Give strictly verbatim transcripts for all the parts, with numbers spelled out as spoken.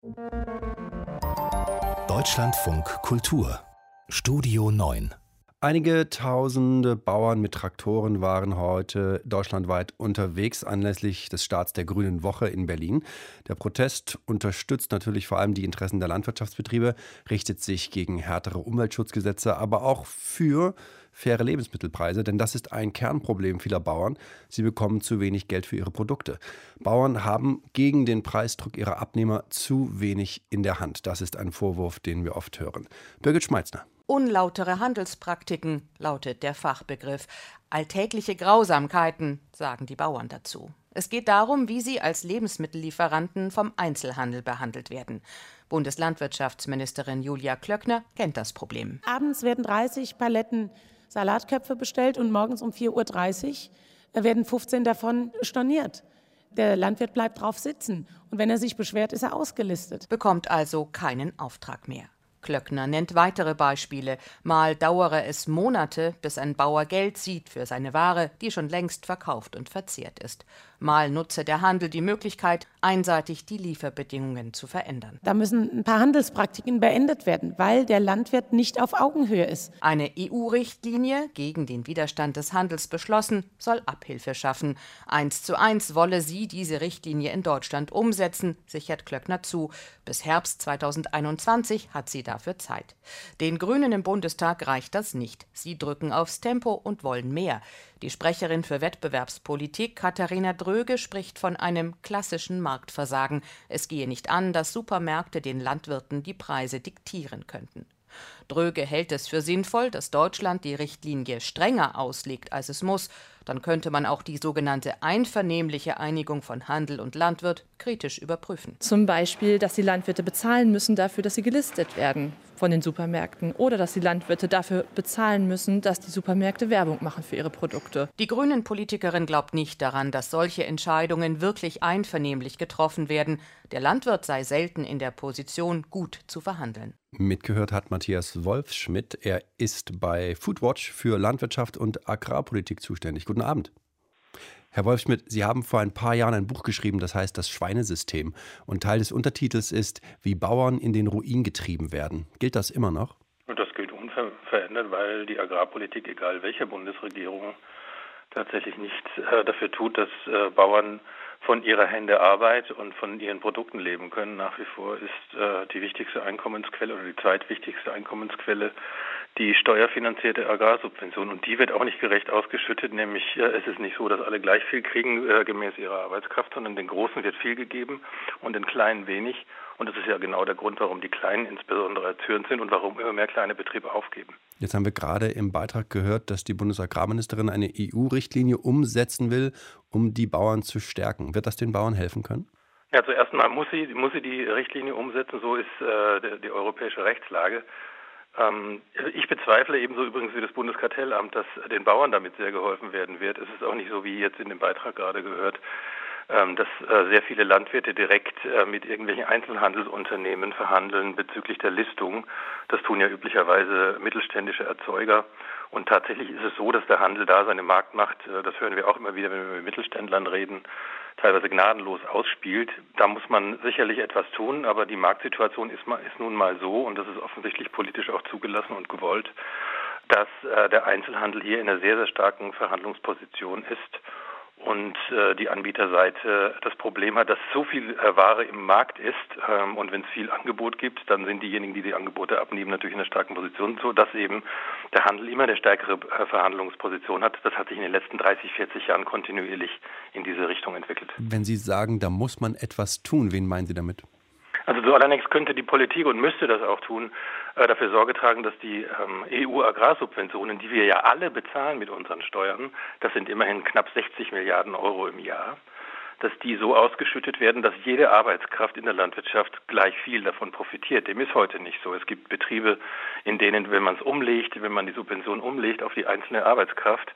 Deutschlandfunk Kultur Studio neun. Einige tausende Bauern mit Traktoren waren heute deutschlandweit unterwegs anlässlich des Starts der Grünen Woche in Berlin. Der Protest unterstützt natürlich vor allem die Interessen der Landwirtschaftsbetriebe, richtet sich gegen härtere Umweltschutzgesetze, aber auch für faire Lebensmittelpreise, denn das ist ein Kernproblem vieler Bauern. Sie bekommen zu wenig Geld für ihre Produkte. Bauern haben gegen den Preisdruck ihrer Abnehmer zu wenig in der Hand. Das ist ein Vorwurf, den wir oft hören. Birgit Schmeitzner. Unlautere Handelspraktiken lautet der Fachbegriff. Alltägliche Grausamkeiten, sagen die Bauern dazu. Es geht darum, wie sie als Lebensmittellieferanten vom Einzelhandel behandelt werden. Bundeslandwirtschaftsministerin Julia Klöckner kennt das Problem. Abends werden dreißig Paletten Salatköpfe bestellt und morgens um vier Uhr dreißig werden fünfzehn davon storniert. Der Landwirt bleibt drauf sitzen und wenn er sich beschwert, ist er ausgelistet. Bekommt also keinen Auftrag mehr. Klöckner nennt weitere Beispiele. Mal dauere es Monate, bis ein Bauer Geld sieht für seine Ware, die schon längst verkauft und verzehrt ist. Mal nutze der Handel die Möglichkeit, einseitig die Lieferbedingungen zu verändern. Da müssen ein paar Handelspraktiken beendet werden, weil der Landwirt nicht auf Augenhöhe ist. Eine E U-Richtlinie, gegen den Widerstand des Handels beschlossen, soll Abhilfe schaffen. Eins zu eins wolle sie diese Richtlinie in Deutschland umsetzen, sichert Klöckner zu. Bis Herbst zweitausendeinundzwanzig hat sie dafür Zeit. Den Grünen im Bundestag reicht das nicht. Sie drücken aufs Tempo und wollen mehr. Die Sprecherin für Wettbewerbspolitik, Katharina Dröge, spricht von einem klassischen Marktversagen. Es gehe nicht an, dass Supermärkte den Landwirten die Preise diktieren könnten. Dröge hält es für sinnvoll, dass Deutschland die Richtlinie strenger auslegt, als es muss. Dann könnte man auch die sogenannte einvernehmliche Einigung von Handel und Landwirt kritisch überprüfen. Zum Beispiel, dass die Landwirte bezahlen müssen dafür, dass sie gelistet werden von den Supermärkten. Oder dass die Landwirte dafür bezahlen müssen, dass die Supermärkte Werbung machen für ihre Produkte. Die Grünen-Politikerin glaubt nicht daran, dass solche Entscheidungen wirklich einvernehmlich getroffen werden. Der Landwirt sei selten in der Position, gut zu verhandeln. Mitgehört hat Matthias Wolfschmidt. Er ist bei Foodwatch für Landwirtschaft und Agrarpolitik zuständig. Guten Abend. Herr Wolfschmidt, Sie haben vor ein paar Jahren ein Buch geschrieben, das heißt Das Schweinesystem. Und Teil des Untertitels ist, wie Bauern in den Ruin getrieben werden. Gilt das immer noch? Und das gilt unverändert, weil die Agrarpolitik, egal welche Bundesregierung, tatsächlich nichts äh, dafür tut, dass äh, Bauern von ihrer Hände Arbeit und von ihren Produkten leben können. Nach wie vor ist äh, die wichtigste Einkommensquelle oder die zweitwichtigste Einkommensquelle die steuerfinanzierte Agrarsubvention. Und die wird auch nicht gerecht ausgeschüttet, nämlich äh, es ist nicht so, dass alle gleich viel kriegen äh, gemäß ihrer Arbeitskraft, sondern den Großen wird viel gegeben und den Kleinen wenig. Und das ist ja genau der Grund, warum die Kleinen insbesondere erzürnt sind und warum immer mehr kleine Betriebe aufgeben. Jetzt haben wir gerade im Beitrag gehört, dass die Bundesagrarministerin eine E U-Richtlinie umsetzen will, um die Bauern zu stärken. Wird das den Bauern helfen können? Ja, zuerst mal muss sie, muss sie die Richtlinie umsetzen, so ist äh, die, die europäische Rechtslage. Ähm, ich bezweifle ebenso übrigens wie das Bundeskartellamt, dass den Bauern damit sehr geholfen werden wird. Es ist auch nicht so, wie jetzt in dem Beitrag gerade gehört, ähm, dass äh, sehr viele Landwirte direkt äh, mit irgendwelchen Einzelhandelsunternehmen verhandeln bezüglich der Listung. Das tun ja üblicherweise mittelständische Erzeuger. Und tatsächlich ist es so, dass der Handel da seine Marktmacht, äh, das hören wir auch immer wieder, wenn wir mit Mittelständlern reden, teilweise gnadenlos ausspielt. Da muss man sicherlich etwas tun, aber die Marktsituation ist, mal, ist nun mal so, und das ist offensichtlich politisch auch zugelassen und gewollt, dass äh, der Einzelhandel hier in einer sehr, sehr starken Verhandlungsposition ist und äh, die Anbieterseite das Problem hat, dass so viel äh, Ware im Markt ist ähm, und wenn es viel Angebot gibt, dann sind diejenigen, die die Angebote abnehmen, natürlich in einer starken Position, so dass eben der Handel immer eine stärkere äh, Verhandlungsposition hat. Das hat sich in den letzten dreißig, vierzig Jahren kontinuierlich in diese Richtung entwickelt. Wenn Sie sagen, da muss man etwas tun, wen meinen Sie damit? Also zuallererst könnte die Politik und müsste das auch tun, äh, dafür Sorge tragen, dass die ähm, E U-Agrarsubventionen, die wir ja alle bezahlen mit unseren Steuern, das sind immerhin knapp sechzig Milliarden Euro im Jahr, dass die so ausgeschüttet werden, dass jede Arbeitskraft in der Landwirtschaft gleich viel davon profitiert. Dem ist heute nicht so. Es gibt Betriebe, in denen, wenn man es umlegt, wenn man die Subvention umlegt auf die einzelne Arbeitskraft,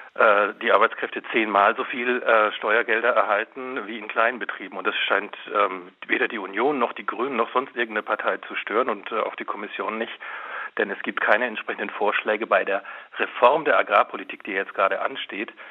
die Arbeitskräfte zehnmal so viel äh, Steuergelder erhalten wie in kleinen Betrieben. Und das scheint ähm, weder die Union noch die Grünen noch sonst irgendeine Partei zu stören und äh, auch die Kommission nicht. Denn es gibt keine entsprechenden Vorschläge bei der Reform der Agrarpolitik, die jetzt gerade ansteht,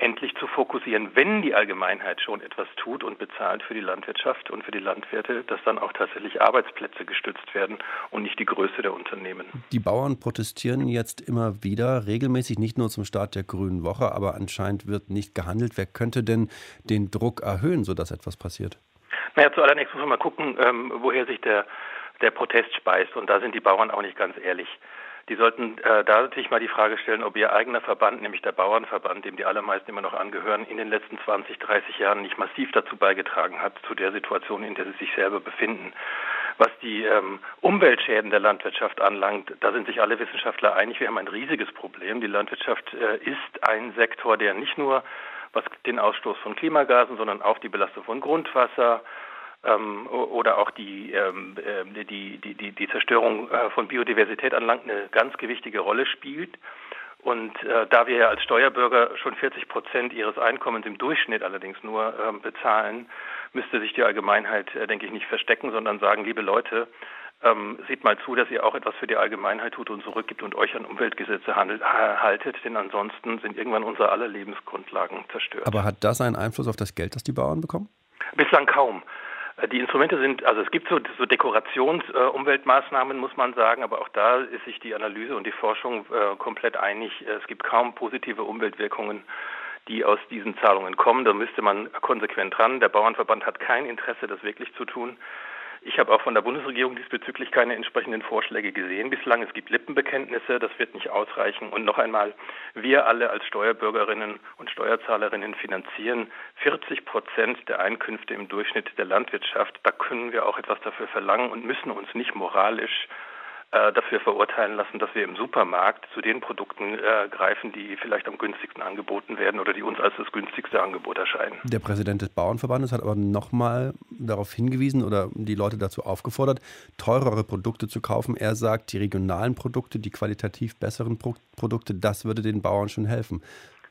endlich zu fokussieren, wenn die Allgemeinheit schon etwas tut und bezahlt für die Landwirtschaft und für die Landwirte, dass dann auch tatsächlich Arbeitsplätze gestützt werden und nicht die Größe der Unternehmen. Die Bauern protestieren jetzt immer wieder regelmäßig, nicht nur zum Start der Grünen Woche, aber anscheinend wird nicht gehandelt. Wer könnte denn den Druck erhöhen, sodass etwas passiert? Naja, zuallererst muss man mal gucken, ähm, woher sich der, der Protest speist. Und da sind die Bauern auch nicht ganz ehrlich. Die sollten äh, da sich mal die Frage stellen, ob ihr eigener Verband, nämlich der Bauernverband, dem die allermeisten immer noch angehören, in den letzten zwanzig, dreißig Jahren nicht massiv dazu beigetragen hat, zu der Situation, in der sie sich selber befinden. Was die ähm, Umweltschäden der Landwirtschaft anlangt, da sind sich alle Wissenschaftler einig, wir haben ein riesiges Problem. Die Landwirtschaft äh, ist ein Sektor, der nicht nur was den Ausstoß von Klimagasen, sondern auch die Belastung von Grundwasser, Ähm, oder auch die, ähm, die, die, die, die Zerstörung äh, von Biodiversität anlangt, eine ganz gewichtige Rolle spielt. Und äh, da wir ja als Steuerbürger schon vierzig Prozent ihres Einkommens im Durchschnitt allerdings nur ähm, bezahlen, müsste sich die Allgemeinheit, äh, denke ich, nicht verstecken, sondern sagen, liebe Leute, ähm, seht mal zu, dass ihr auch etwas für die Allgemeinheit tut und zurückgibt und euch an Umweltgesetze handelt, äh, haltet, denn ansonsten sind irgendwann unsere aller Lebensgrundlagen zerstört. Aber hat das einen Einfluss auf das Geld, das die Bauern bekommen? Bislang kaum. Die Instrumente sind, also es gibt so, so Dekorations-Umweltmaßnahmen, äh, muss man sagen, aber auch da ist sich die Analyse und die Forschung äh, komplett einig. Es gibt kaum positive Umweltwirkungen, die aus diesen Zahlungen kommen. Da müsste man konsequent ran. Der Bauernverband hat kein Interesse, das wirklich zu tun. Ich habe auch von der Bundesregierung diesbezüglich keine entsprechenden Vorschläge gesehen bislang. Es gibt Lippenbekenntnisse, das wird nicht ausreichen. Und noch einmal, wir alle als Steuerbürgerinnen und Steuerzahlerinnen finanzieren vierzig Prozent der Einkünfte im Durchschnitt der Landwirtschaft. Da können wir auch etwas dafür verlangen und müssen uns nicht moralisch äh, dafür verurteilen lassen, dass wir im Supermarkt zu den Produkten äh, greifen, die vielleicht am günstigsten angeboten werden oder die uns als das günstigste Angebot erscheinen. Der Präsident des Bauernverbandes hat aber nochmal darauf hingewiesen oder die Leute dazu aufgefordert, teurere Produkte zu kaufen. Er sagt, die regionalen Produkte, die qualitativ besseren Pro- Produkte, das würde den Bauern schon helfen.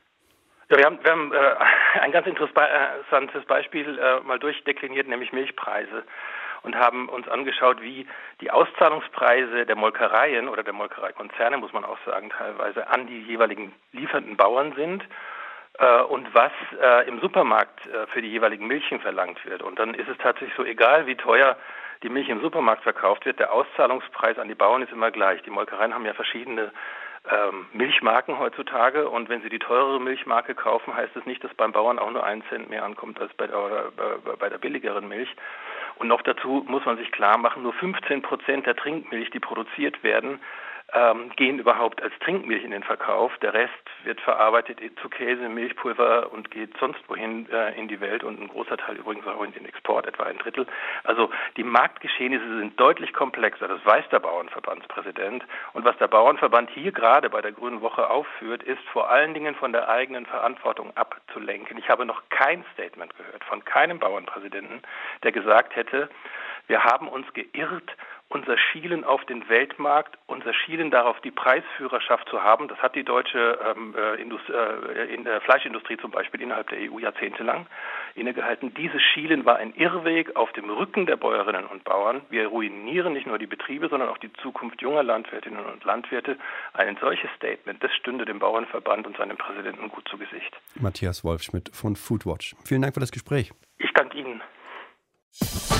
Ja, wir haben, wir haben äh, ein ganz interessantes Beispiel äh, mal durchdekliniert, nämlich Milchpreise. Und haben uns angeschaut, wie die Auszahlungspreise der Molkereien oder der Molkereikonzerne, muss man auch sagen, teilweise an die jeweiligen liefernden Bauern sind äh, und was äh, im Supermarkt äh, für die jeweiligen Milchen verlangt wird. Und dann ist es tatsächlich so, egal wie teuer die Milch im Supermarkt verkauft wird, der Auszahlungspreis an die Bauern ist immer gleich. Die Molkereien haben ja verschiedene ähm, Milchmarken heutzutage und wenn sie die teurere Milchmarke kaufen, heißt es nicht, dass beim Bauern auch nur ein Cent mehr ankommt als bei der, oder, bei, bei der billigeren Milch. Und noch dazu muss man sich klar machen, nur fünfzehn Prozent der Trinkmilch, die produziert werden, ähm, gehen überhaupt als Trinkmilch in den Verkauf. Der Rest wird verarbeitet zu Käse, Milchpulver und geht sonst wohin äh, in die Welt und ein großer Teil übrigens auch in den Export, etwa ein Drittel. Also die Marktgeschehnisse sind deutlich komplexer, das weiß der Bauernverbandspräsident. Und was der Bauernverband hier gerade bei der Grünen Woche aufführt, ist vor allen Dingen von der eigenen Verantwortung abzulenken. Ich habe noch kein Statement gehört von keinem Bauernpräsidenten, der gesagt hätte, wir haben uns geirrt, unser Schielen auf den Weltmarkt, unser Schielen darauf, die Preisführerschaft zu haben. Das hat die deutsche ähm, Indust- äh, in der Fleischindustrie zum Beispiel innerhalb der E U jahrzehntelang innegehalten. Dieses Schielen war ein Irrweg auf dem Rücken der Bäuerinnen und Bauern. Wir ruinieren nicht nur die Betriebe, sondern auch die Zukunft junger Landwirtinnen und Landwirte. Ein solches Statement, das stünde dem Bauernverband und seinem Präsidenten gut zu Gesicht. Matthias Wolfschmidt von Foodwatch. Vielen Dank für das Gespräch. Ich danke Ihnen.